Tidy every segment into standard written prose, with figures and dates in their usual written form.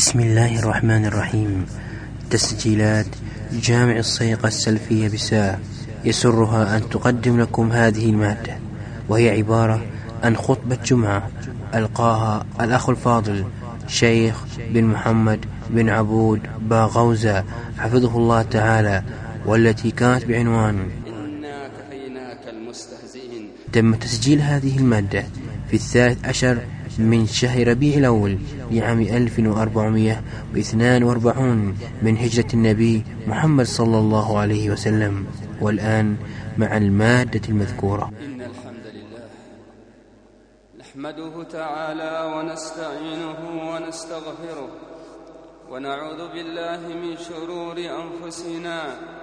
بسم الله الرحمن الرحيم. تسجيلات جامع الصيقة السلفية بساء يسرها أن تقدم لكم هذه المادة، وهي عبارة عن خطبة جمعة ألقاها الأخ الفاضل شيخ بن محمد بن عبود باغوزة حفظه الله تعالى، والتي كانت بعنوان إنا كفيناك المستهزئين. تم تسجيل هذه المادة في 13 من شهر ربيع الأول لعام 1442 من هجرة النبي محمد صلى الله عليه وسلم. والآن مع المادة المذكورة. إن الحمد لله نحمده تعالى ونستعينه ونستغفره، ونعوذ بالله من شرور أنفسنا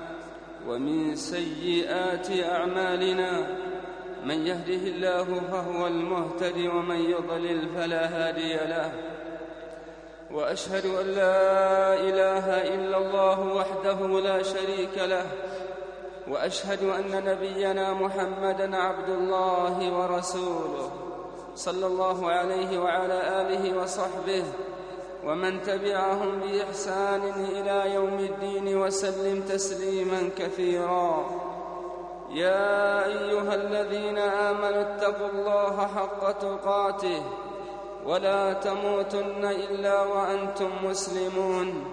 ومن سيئات أعمالنا. من يهده الله فهو المهتدي، ومن يضلل فلا هادي له. وأشهد أن لا إله إلا الله وحده لا شريك له، وأشهد أن نبينا محمدًا عبد الله ورسوله صلى الله عليه وعلى آله وصحبه ومن تبعهم بإحسان إلى يوم الدين، وسلم تسليمًا كثيرا. يا أيها الذين آمنوا اتقوا الله حق تقاته ولا تموتن إلا وأنتم مسلمون.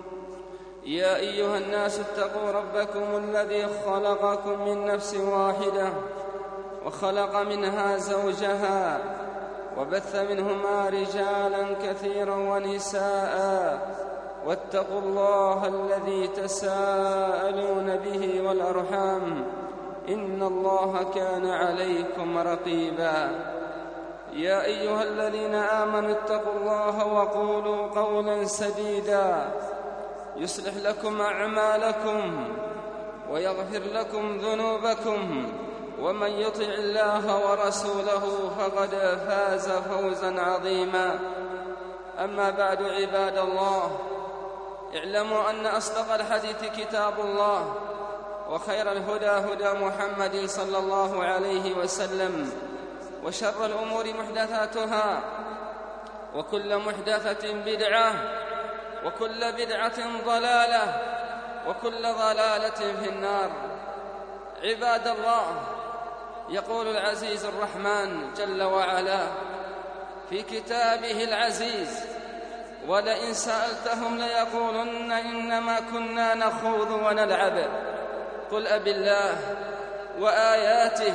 يا أيها الناس اتقوا ربكم الذي خلقكم من نفس واحدة، وخلق منها زوجها، وبث منهما رجالا كثيرا ونساء. واتقوا الله الذي تساءلون به والأرحام، إن الله كان عليكم رقيبا. يا أيها الذين آمنوا اتقوا الله وقولوا قولا سديدا يصلح لكم أعمالكم ويغفر لكم ذنوبكم، ومن يطع الله ورسوله فقد فاز فوزا عظيما. أما بعد، عباد الله، اعلموا أن أصدق الحديث كتاب الله، وخير الهدى هدى محمد صلى الله عليه وسلم، وشر الأمور محدثاتها، وكل محدثة بدعة، وكل بدعة ضلالة، وكل ضلالة في النار. عباد الله، يقول العزيز الرحمن جل وعلا في كتابه العزيز: ولئن سألتهم ليقولن إنما كنا نخوض ونلعب، قل أبالله وآياته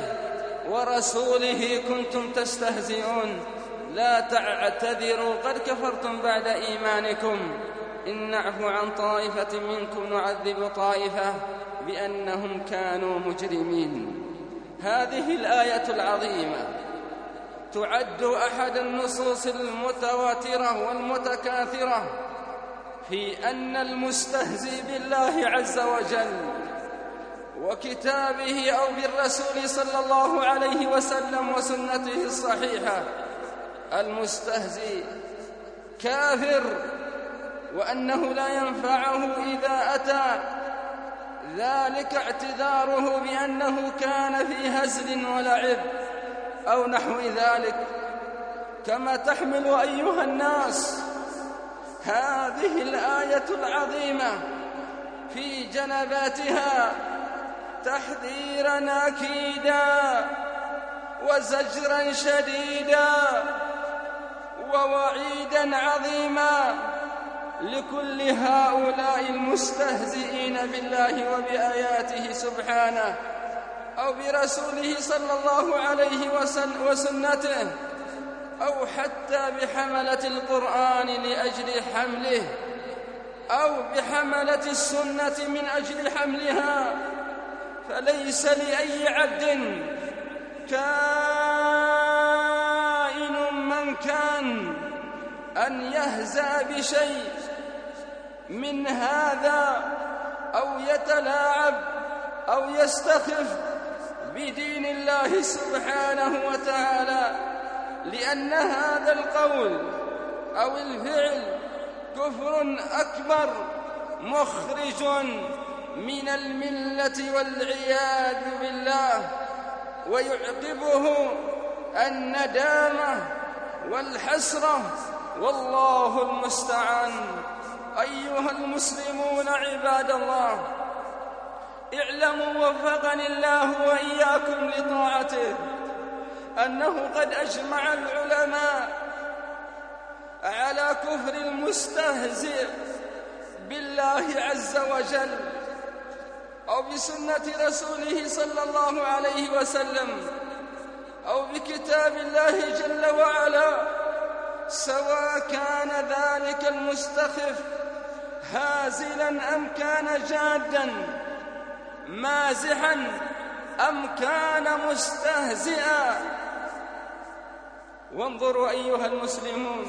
ورسوله كنتم تستهزئون، لا تعتذروا قد كفرتم بعد إيمانكم، إن نعفو عن طائفة منكم نعذب طائفة بأنهم كانوا مجرمين. هذه الآية العظيمة تعد أحد النصوص المتواترة والمتكاثرة في أن المستهزئ بالله عز وجل وكتابه أو بالرسول صلى الله عليه وسلم وسنته الصحيحة، المستهزئ كافر، وأنه لا ينفعه إذا أتى ذلك اعتذاره بأنه كان في هزل ولعب أو نحو ذلك. كما تحمل أيها الناس هذه الآية العظيمة في جنباتها تحذيرا أكيدا وزجرا شديدا ووعيدا عظيما لكل هؤلاء المستهزئين بالله وبآياته سبحانه أو برسوله صلى الله عليه وسنته، أو حتى بحملة القرآن لأجل حمله، أو بحملة السنة من أجل حملها. فليس لأي عبد كائن من كان أن يهزأ بشيء من هذا، أو يتلاعب أو يستخف بدين الله سبحانه وتعالى، لأن هذا القول أو الفعل كفر أكبر مخرج من الملة والعياذ بالله، ويعقبه الندامة والحسرة والله المستعان. أيها المسلمون عباد الله، اعلموا وفقني الله وإياكم لطاعته أنه قد أجمع العلماء على كفر المستهزئ بالله عز وجل أو بسنة رسوله صلى الله عليه وسلم أو بكتاب الله جل وعلا، سواء كان ذلك المستخف هازلا أم كان جادا، مازحا أم كان مستهزئا. وانظروا أيها المسلمون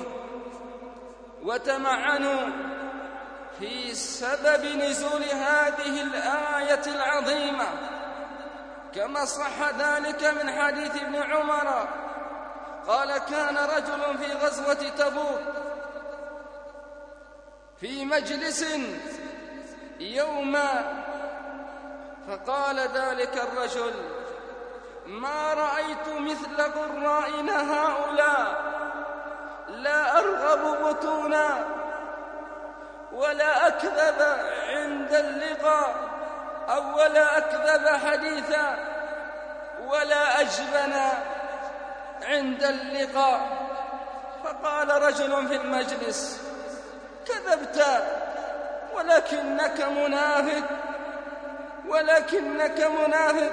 وتمعنوا في سبب نزول هذه الآية العظيمة، كما صح ذلك من حديث ابن عمر قال: كان رجل في غزوة تبوك في مجلس يوما، فقال ذلك الرجل: ما رأيت مثل قرائنا هؤلاء، لا أرغب بطونا ولا أكذب عند اللقاء أو ولا أكذب حديثا ولا أجبن عند اللقاء. فقال رجل في المجلس: كذبت ولكنك منافق.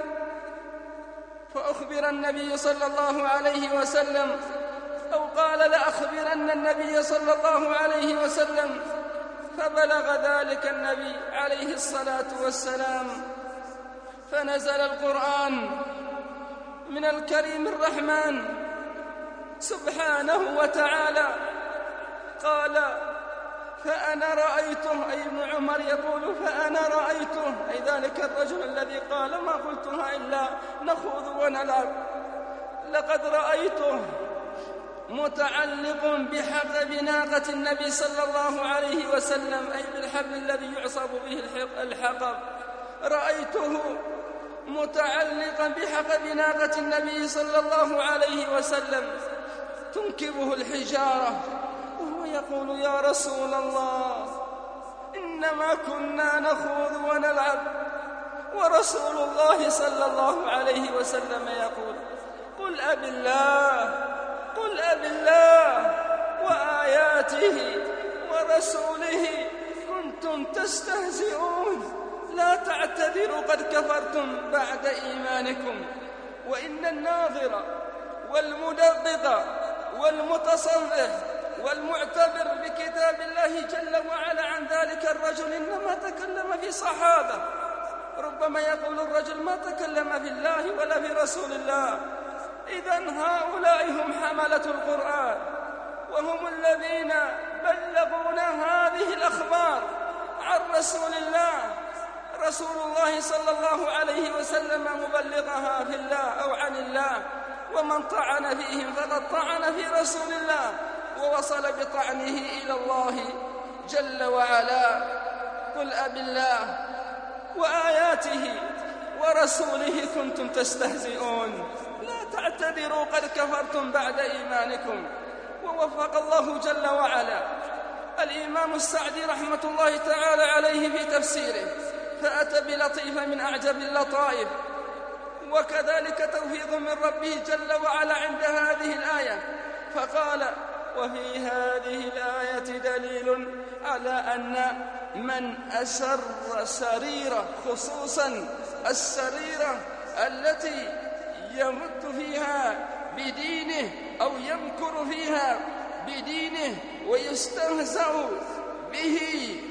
فأخبر النبي صلى الله عليه وسلم، أو قال: لأخبرن النبي صلى الله عليه وسلم. فبلغ ذلك النبي عليه الصلاة والسلام، فنزل القرآن من الكريم الرحمن سبحانه وتعالى، قال: فأنا رأيته، أي ابن عمر يقول: فأنا رأيته، أي ذلك الرجل الذي قال: ما قلتها إلا نخوض ونلعب، لقد رأيته متعلق بحقب ناقة النبي صلى الله عليه وسلم، أي بالحبل الذي يعصب به الحقب. رأيته متعلقا بحقب ناقة النبي صلى الله عليه وسلم تنكبه الحجارة، وهو يقول: يا رسول الله، إنما كنا نخوض ونلعب. ورسول الله صلى الله عليه وسلم يقول: قل أبي الله وآياته ورسوله كنتم تستهزئون، لا تعتذروا قد كفرتم بعد إيمانكم. وإن الناظر والمدقق والمتصرف والمعتبر بكتاب الله جل وعلا عن ذلك الرجل إنما تكلم في صحابة. ربما يقول الرجل: ما تكلم في الله ولا في رسول الله. إذن هؤلاء هم حملة القرآن، وهم الذين بلغونا هذه الأخبار عن رسول الله. رسول الله صلى الله عليه وسلم مبلغها في الله أو عن الله، ومن طعن فيهم فقد طعن في رسول الله ووصل بطعنه إلى الله جل وعلا. قل أبي الله وآياته ورسوله كنتم تستهزئون، لا تعتذروا قد كفرتم بعد إيمانكم. ووفق الله جل وعلا الإمام السعدي رحمة الله تعالى عليه في تفسيره، فأتى بلطيفة من أعجب اللطائف، وكذلك توفيق من ربه جل وعلا عند هذه الآية، فقال: وفي هذه الآية دليل على أن من أسر سريرة، خصوصا السريرة التي يمت فيها بدينه أو يمكر فيها بدينه ويستهزأ به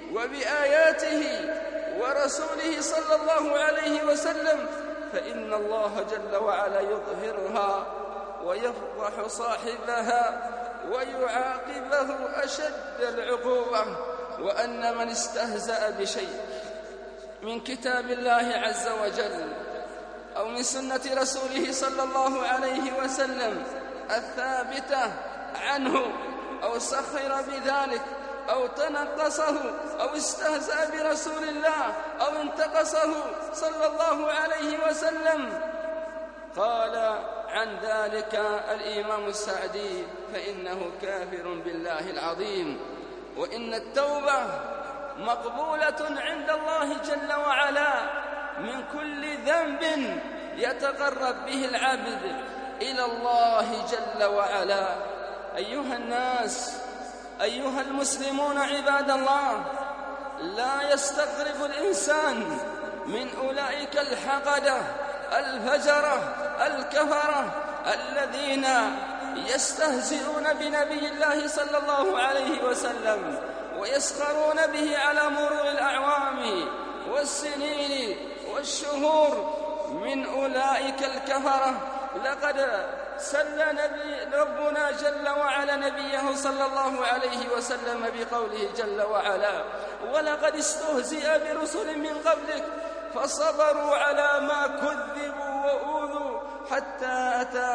وبآياته ورسوله صلى الله عليه وسلم، فإن الله جل وعلا يظهرها ويفضح صاحبها ويعاقبه أشد العقوبة. وأن من استهزأ بشيء من كتاب الله عز وجل أو من سنة رسوله صلى الله عليه وسلم الثابتة عنه، أو سخر بذلك أو تنقصه أو استهزأ برسول الله أو انتقصه صلى الله عليه وسلم، قال عن ذلك الإمام السعدي: فإنه كافر بالله العظيم. وإن التوبة مقبولة عند الله جل وعلا من كل ذنب يتقرب به العبد إلى الله جل وعلا. أيها الناس، أيها المسلمون عباد الله، لا يستغرب الإنسان من أولئك الحقدة الفجرة الكفرة الذين يستهزئون بنبي الله صلى الله عليه وسلم ويسخرون به على مرور الأعوام والسنين والشهور. من أولئك الكفرة لقد سل ربنا جل وعلا نبيه صلى الله عليه وسلم بقوله جل وعلا: ولقد استهزئ برسل من قبلك فصبروا على ما كذبوا وأوذوا حتى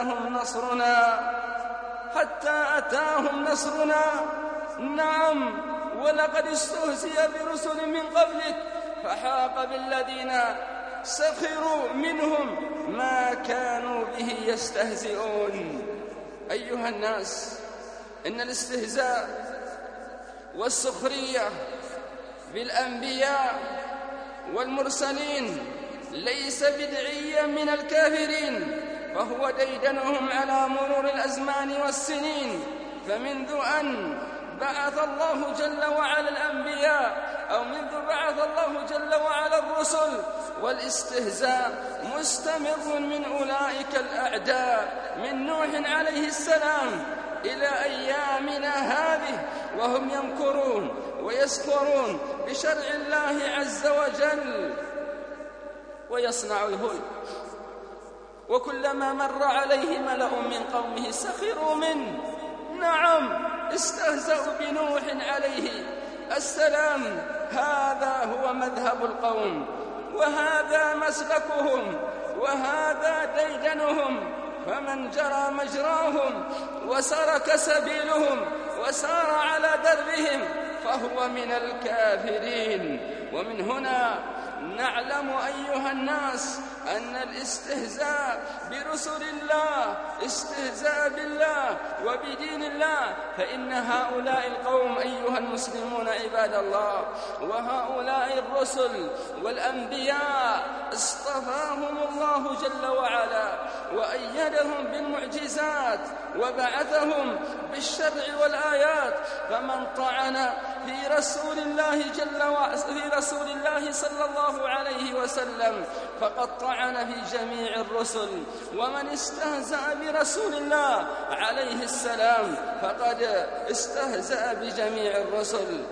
أتاهم نصرنا. نعم، ولقد استهزئ برسل من قبلك فحاق بالذين سخروا منهم ما كانوا به يستهزئون. أيها الناس، إن الاستهزاء والسخرية بالأنبياء والمرسلين ليس بدعيا من الكافرين، فهو ديدنهم على مرور الأزمان والسنين. فمنذ أن بعث الله جل وعلا الأنبياء، أو منذ بعث الله جل وعلا الرسل، والاستهزاء مستمر من أولئك الأعداء من نوح عليه السلام إلى أيامنا هذه، وهم يمكرون ويسخرون بشرع الله عز وجل ويصنع الهول. وكلما مر عليه ملأ من قومه سخروا منه. نعم، استهزأوا بنوح عليه السلام. هذا هو مذهب القوم، وهذا مسلكهم، وهذا ديدنهم. فمن جرى مجراهم وسلك سبيلهم وسار على دربهم فهو من الكافرين. ومن هنا نعلم أيها الناس أن الاستهزاء برسل الله استهزاء بالله وبدين الله، فإن هؤلاء القوم أيها المسلمون عباد الله، وهؤلاء الرسل والأنبياء اصطفاهم الله جل وعلا وأيدهم بالمعجزات وبعثهم بالشرع والآيات. فمن طعن في رسول الله صلى الله عليه وسلم فقد طعن في جميع الرسل، ومن استهزأ برسول الله عليه السلام فقد استهزأ بجميع الرسل.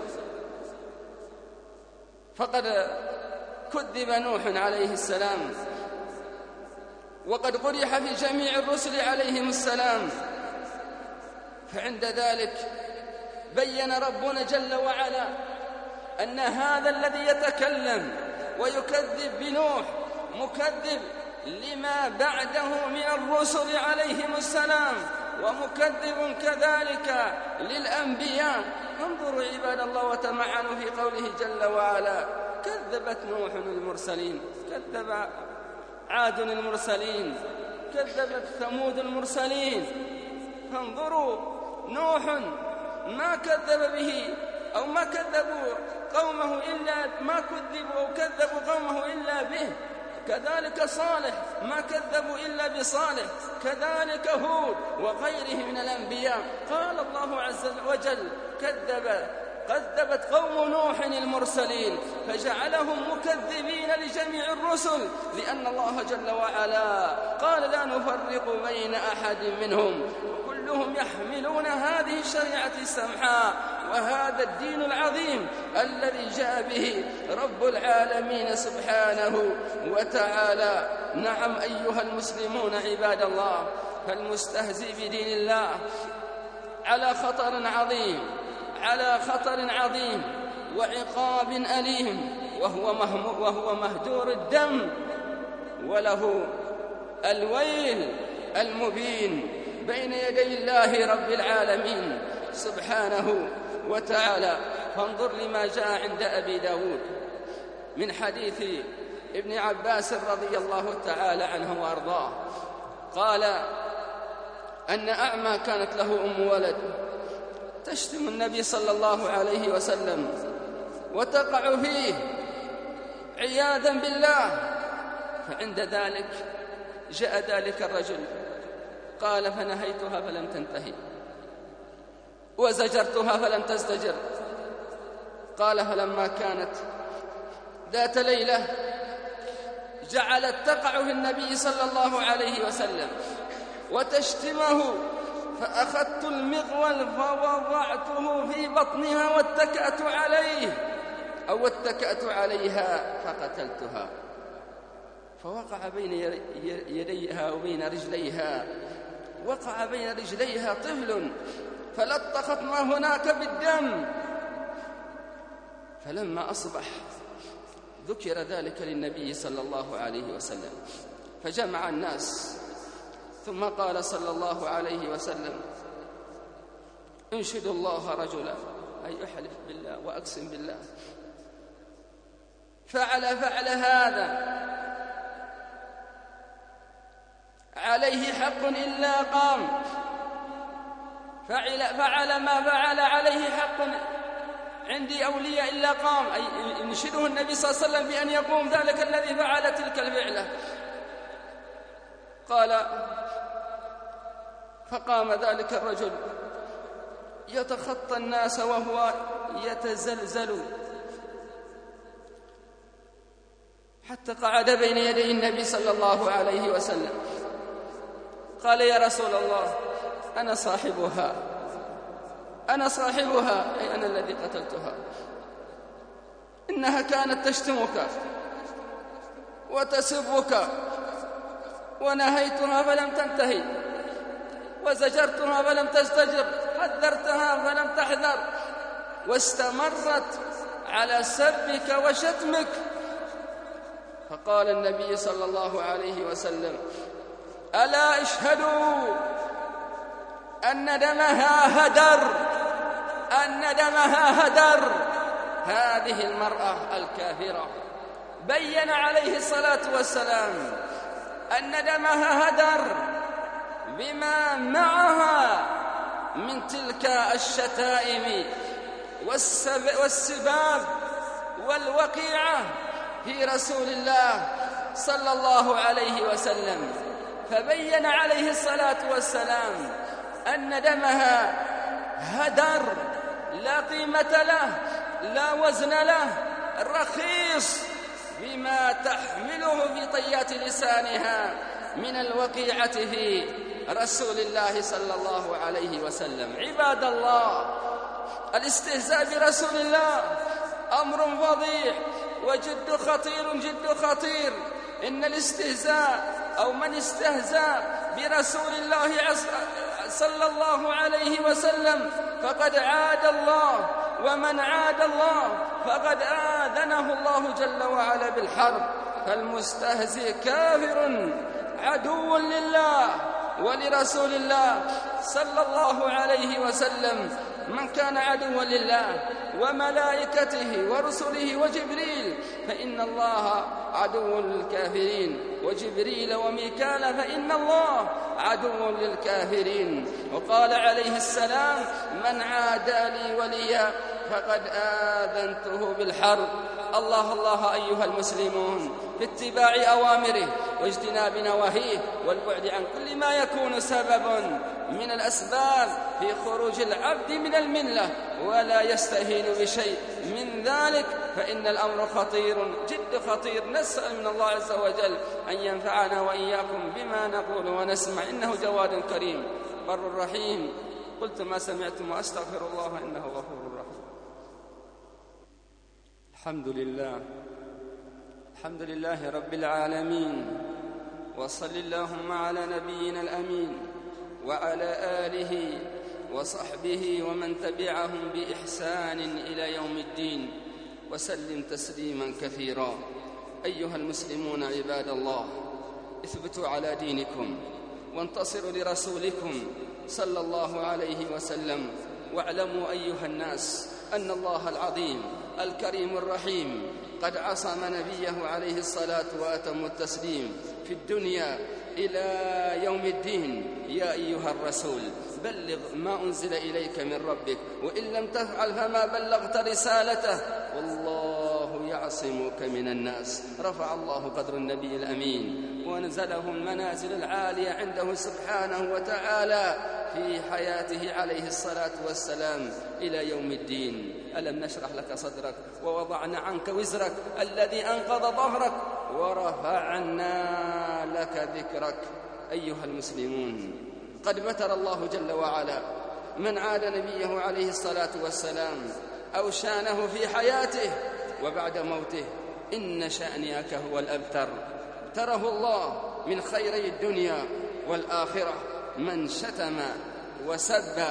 فقد كذب نوح عليه السلام، وقد قرح في جميع الرسل عليهم السلام. فعند ذلك بين ربنا جل وعلا أن هذا الذي يتكلم ويكذب بنوح مكذب لما بعده من الرسل عليهم السلام، ومكذب كذلك للأنبياء. انظروا عباد الله وتمعنوا في قوله جل وعلا: كذبت نوح المرسلين، كذب عاد المرسلين، كذبت ثمود المرسلين. فانظروا، نوح ما كذب به أو ما كذبوا قومه إلا ما كذبوا أو كذبوا قومه إلا به. كذلك صالح ما كذبوا إلا بصالح، كذلك هود وغيره من الأنبياء. قال الله عز وجل: كذبت قوم نوح المرسلين، فجعلهم مكذبين لجميع الرسل، لأن الله جل وعلا قال: لا نفرق بين أحد منهم، كلهم يحملون هذه الشريعة السمحاء وهذا الدين العظيم الذي جاء به رب العالمين سبحانه وتعالى. نعم أيها المسلمون عباد الله، فالمستهزئ بدين الله على خطر عظيم وعقاب أليم، وهو مهدور الدم، وله الويل المبين بين يدي الله رب العالمين سبحانه وتعالى. فانظر لما جاء عند أبي داود من حديث ابن عباس رضي الله تعالى عنه وأرضاه قال أن أعمى كانت له أم ولد تشتم النبي صلى الله عليه وسلم وتقع فيه عياذا بالله. فعند ذلك جاء ذلك الرجل قال فنهيتها فلم تنتهي وزجرتها فلم تزدجر. قال فلما كانت ذات ليلة جعلت تقع في النبي صلى الله عليه وسلم وتشتمه، فأخذت المغول فوضعته في بطنها واتكأت عليه أو اتكأت عليها فقتلتها. فوقع بين يديها وبين رجليها، وقع بين رجليها طفل فلطخت ما هناك بالدم. فلما أصبح ذكر ذلك للنبي صلى الله عليه وسلم فجمع الناس، ثم قال صلى الله عليه وسلم انشد الله رجلا، أي أحلف بالله وأقسم بالله، فعل هذا عليه حق إلا قام، فعل ما فعل عليه حق عندي أولياء إلا قام، أي ينشده النبي صلى الله عليه وسلم بأن يقوم ذلك الذي فعل تلك الفعلة. قال فقام ذلك الرجل يتخطى الناس وهو يتزلزل حتى قعد بين يدي النبي صلى الله عليه وسلم. قال يا رسول الله أنا صاحبها، أي أنا الذي قتلتها، إنها كانت تشتمك وتسبك ونهيتها فلم تنتهي وزجرتها فلم تزدجر، حذرتها فلم تحذر، واستمرت على سبك وشتمك. فقال النبي صلى الله عليه وسلم ألا اشهدوا أن دمها هدر هذه المرأة الكافرة. بين عليه الصلاة والسلام أن دمها هدر بما معها من تلك الشتائم والسباب والوقيعة في رسول الله صلى الله عليه وسلم. فبين عليه الصلاة والسلام أن دمها هدر لا قيمة له لا وزن له، رخيص بما تحمله في طيات لسانها من الوقيعة في رسول الله صلى الله عليه وسلم. عباد الله، الاستهزاء برسول الله أمر فظيع وجد خطير. إن الاستهزاء أو من استهزأ برسول الله صلى الله عليه وسلم فقد عاد الله، ومن عاد الله فقد آذنه الله جل وعلا بالحرب. فالمستهزئ كافر عدو لله ولرسول الله صلى الله عليه وسلم. من كان عدوا لله وملائكته ورسله وجبريل فإن الله عدو للكافرين، وجبريل وميكال فإن الله عدو للكافرين. وقال عليه السلام من عادى لي وليا فقد آذنته بالحرب. الله أيها المسلمون باتباع أوامره واجتناب نواهيه والبعد عن كل ما يكون سببا من الأسباب في خروج العبد من الملة، ولا يستهين بشيء من ذلك، فإن الأمر جد خطير. نسأل من الله عز وجل أن ينفعنا وإياكم بما نقول ونسمع، إنه جواد كريم بر رحيم. قلت ما سمعتم وأستغفر الله إنه غفور رحيم. الحمد لله رب العالمين، وصل اللهم على نبينا الأمين وعلى آله وصحبه ومن تبعهم بإحسان إلى يوم الدين، وسلم تسليما كثيرا. أيها المسلمون عباد الله، اثبتوا على دينكم وانتصروا لرسولكم صلى الله عليه وسلم، واعلموا أيها الناس أن الله العظيم الكريم الرحيم قد عصم نبيه عليه الصلاة وأتم التسليم في الدنيا إلى يوم الدين. يا أيها الرسول بلغ ما أنزل إليك من ربك، وإن لم تفعل فما بلغت رسالته، والله يعصمك من الناس. رفع الله قدر النبي الأمين ونزله المنازل العالية عنده سبحانه وتعالى في حياته عليه الصلاة والسلام إلى يوم الدين. ألم نشرح لك صدرك ووضعنا عنك وزرك الذي أنقض ظهرك ورفعنا لك ذكرك. أيها المسلمون، قد متر الله جل وعلا من عاد نبيه عليه الصلاة والسلام أو شانه في حياته وبعد موته. إن شأنك هو الأبتر. ابتره الله من خيري الدنيا والآخرة من شتم وسب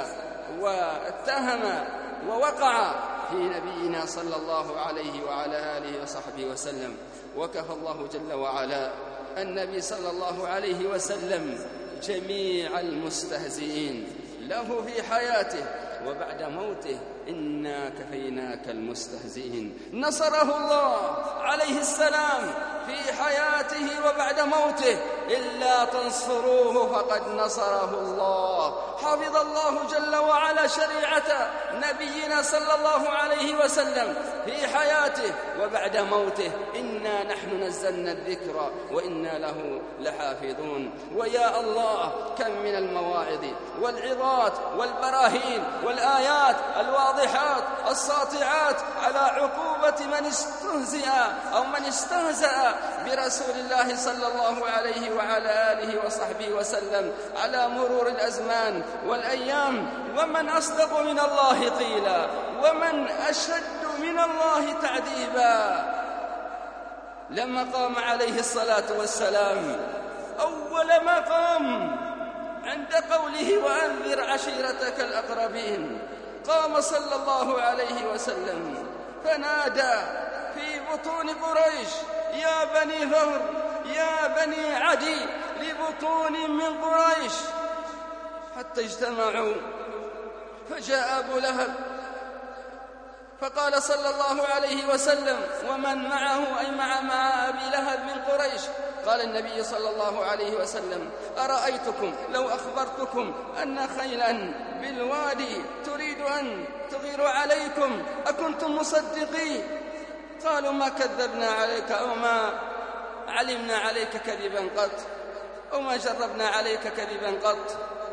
واتهم ووقع في نبينا صلى الله عليه وعلى آله وصحبه وسلم. وكفى الله جل وعلا النبي صلى الله عليه وسلم جميع المستهزئين له في حياته وبعد موته. إنا كفيناك المستهزئين. نصره الله عليه السلام في حياته وبعد موته. إلا تنصروه فقد نصره الله. حفظ الله جل وعلا شريعة نبينا صلى الله عليه وسلم في حياته وبعد موته. إنا نحن نزلنا الذكر وإنا له لحافظون. ويا الله، كم من المواعظ والعظات والبراهين والآيات الواضحات الساطعات على عقوبة من استهزئ أو من استهزأ برسول الله صلى الله عليه وعلى آله وصحبه وسلم على مرور الأزمان والأيام. ومن أصدق من الله قيلا ومن أشد من الله تعذيبا. لما قام عليه الصلاة والسلام أول ما قام عند قوله وأنذر عشيرتك الأقربين، قام صلى الله عليه وسلم فنادى في بطون قريش: يا بني ثور، يا بني عدي، لبطون من قريش، حتى اجتمعوا. فجاء أبو لهب فقال صلى الله عليه وسلم ومن معه أي مع أبي لهب من قريش، قال النبي صلى الله عليه وسلم: أرأيتكم لو أخبرتكم أن خيلا بالوادي تريد أن تغير عليكم أكنتم مصدقين؟ قالوا: ما كذبنا عليك أو ما علمنا عليك كذبا قط أو ما جربنا عليك كذبا قط.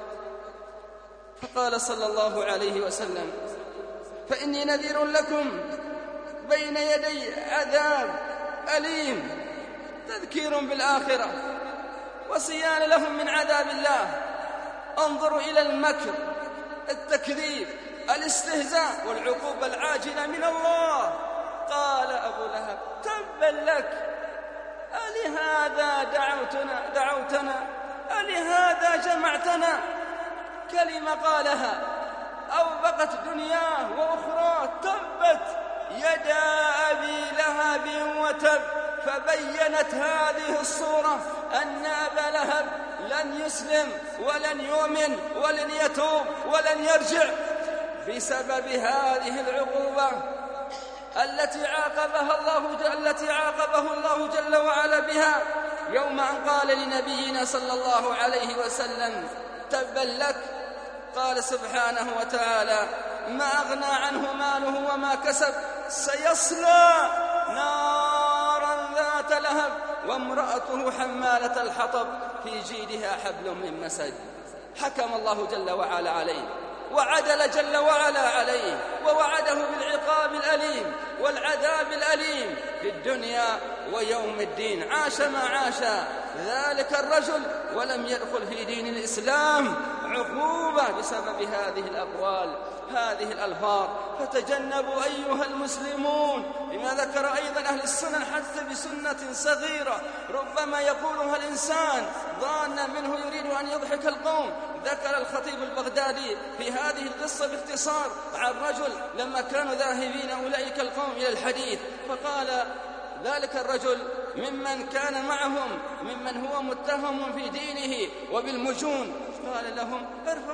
فقال صلى الله عليه وسلم: فإني نذير لكم بين يدي عذاب أليم، تذكير بالآخرة وصيانة لهم من عذاب الله. انظروا إلى المكر، التكذيب، الاستهزاء والعقوبة العاجلة من الله. قال أبو لهب: تبا لك، ألهذا دعوتنا ألهذا جمعتنا؟ كلمة قالها أوبقت دنياه وأخرى: تبت يدا أبي لهب وتب. فبينت هذه الصورة أن أبا لهب لن يسلم ولن يؤمن ولن يتوب ولن يرجع بسبب هذه العقوبة التي عاقبه الله جل وعلا بها يوم أن قال لنبينا صلى الله عليه وسلم: تبا لك. قال سبحانه وتعالى: ما أغنى عنه ماله وما كسب، سيصلى نارا ذات لهب وامرأته حمالة الحطب في جيدها حبل من مسد. حكم الله جل وعلا عليه وعدل جل وعلا عليه ووعده بالعقاب الأليم والعذاب الأليم في الدنيا ويوم الدين. عاش ما عاش ذلك الرجل ولم يدخل في دين الإسلام عقوبة بسبب هذه الأقوال، هذه الألفاظ. فتجنبوا أيها المسلمون بما ذكر أيضا أهل السنن حتى بسنة صغيرة ربما يقولها الإنسان ظانا منه يريد أن يضحك القوم. ذكر الخطيب البغدادي في هذه القصة باختصار عن رجل لما كانوا ذاهبين أولئك القوم إلى الحديث، فقال ذلك الرجل ممن كان معهم ممن هو متهم في دينه وبالمجون، قال لهم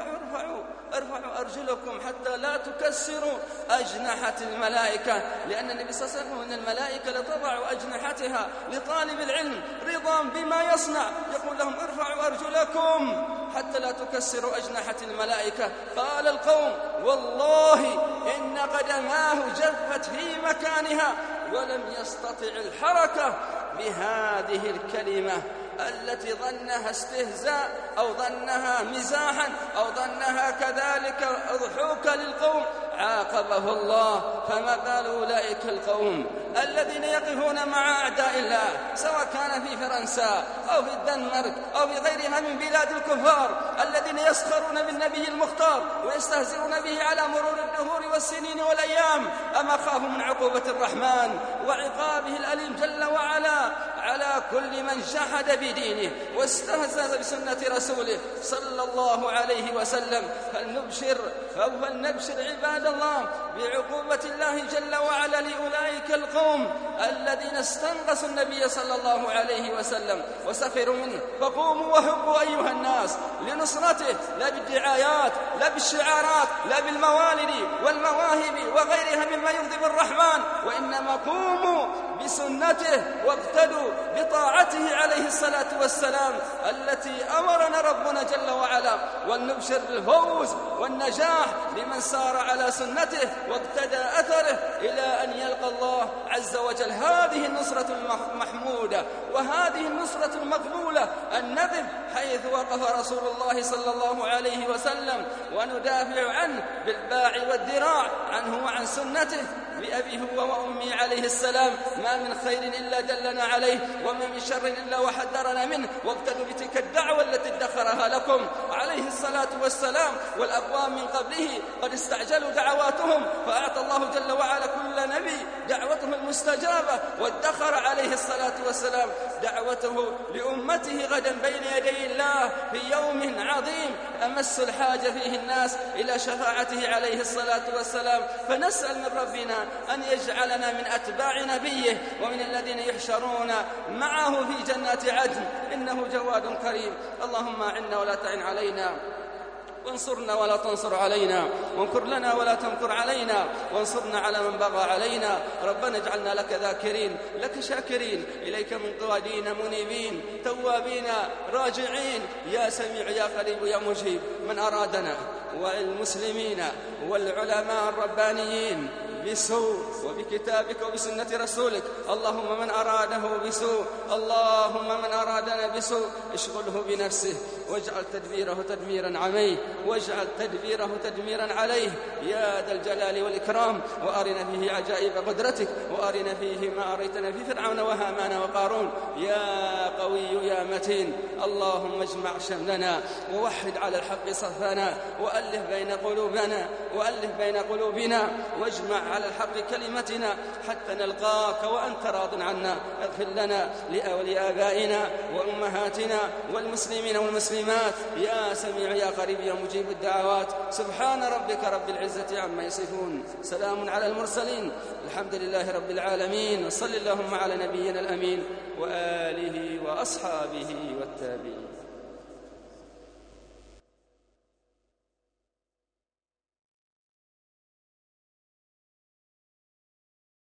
ارفعوا أرجلكم حتى لا تكسروا أجنحة الملائكة، لأن النبي صلى الله عليه وسلم أن الملائكة لتضع أجنحتها لطالب العلم رضا بما يصنع. يقول لهم ارفعوا أرجلكم حتى لا تكسروا أجنحة الملائكة. قال القوم والله إن قدماه جفت في مكانها ولم يستطع الحركة بهذه الكلمة التي ظنها استهزاء أو ظنها مزاحا أو ظنها كذلك ضحوكا للقوم. عاقبه الله فما قال أولئك القوم الذين يقفون مع أعداء الله، سواء كان في فرنسا أو في الدنمارك أو في غيرها من بلاد الكفار، الذين يسخرون بالنبي المختار ويستهزئون به على مرور الدهور والسنين والأيام. أما خافوا من عقوبة الرحمن وعقابه الأليم جل وعلا على كل من جحد بدينه واستهزأ بسنة رسوله صلى الله عليه وسلم. فلنبشر عباد الله بعقوبة الله جل وعلا لأولئك القوم الذين استنقصوا النبي صلى الله عليه وسلم وسخروا منه. فقوموا وهبوا أيها الناس لنصرته، لا بالدعايات لا بالشعارات لا بالموالد والمواهب وغيرها مما يغضب الرحمن، وإنما قوموا بسنته واقتدوا بطاعته عليه الصلاة والسلام التي أمرنا ربنا جل وعلا. ولنبشر بالفوز والنجاح لمن سار على سنته واقتدى أثره إلى أن يلقى الله عز وجل. هذه النصرة المحمودة وهذه النصرة المقبولة، أن نقف حيث وقف رسول الله صلى الله عليه وسلم وندافع عنه بالباع والذراع عنه وعن سنته بأبيه وأمي عليه السلام. ما من خير إلا دلنا عليه وما من شر إلا وحذرنا منه. واقتدوا بتلك الدعوة التي ادخرها لكم عليه الصلاة والسلام. والأقوام من قبله قد استعجلوا دعواتهم فأعطى الله جل وعلا كل نبي دعوته المستجابة، وادخر عليه الصلاة والسلام دعوته لأمته غدا بين يدي الله في يوم عظيم أمس الحاجة فيه الناس إلى شفاعته عليه الصلاة والسلام. فنسأل من ربنا أن يجعلنا من أتباع نبيه ومن الذين يحشرون معه في جنات عدن، إنه جواد كريم. اللهم أعنا ولا تعن علينا، وانصرنا ولا تنصر علينا، وانكر لنا ولا تنكر علينا، وانصرنا على من بغى علينا. ربنا اجعلنا لك ذاكرين لك شاكرين، إليك منقادين منيبين توابين راجعين. يا سميع يا قريب يا مجيب. من أرادنا والمسلمين والعلماء الربانيين بسوء وبكتابك وبسنة رسولك، اللهم من أراده بسوء، اللهم من أرادنا بسوء اشغله بنفسه واجعل تدبيره تدميرا عليه، واجعل تدبيره تدميرا عليه يا ذا الجلال والإكرام. وأرنا فيه عجائب قدرتك، وأرنا فيه ما أريتنا في فرعون وهامان وقارون يا قوي يا متين. اللهم اجمع شملنا ووحد على الحق صفنا، وألف بين قلوبنا واجمع على الحق كلمتنا حتى نلقاك وأنت راض عنا. اغفر لنا لآبائنا وأمهاتنا والمسلمين والمسلمات يا سميع يا قريب يا مجيب الدعوات. سبحان ربك رب العزة عما يصفون، سلام على المرسلين، الحمد لله رب العالمين. وصل اللهم على نبينا الأمين وآله وأصحابه والتابعين.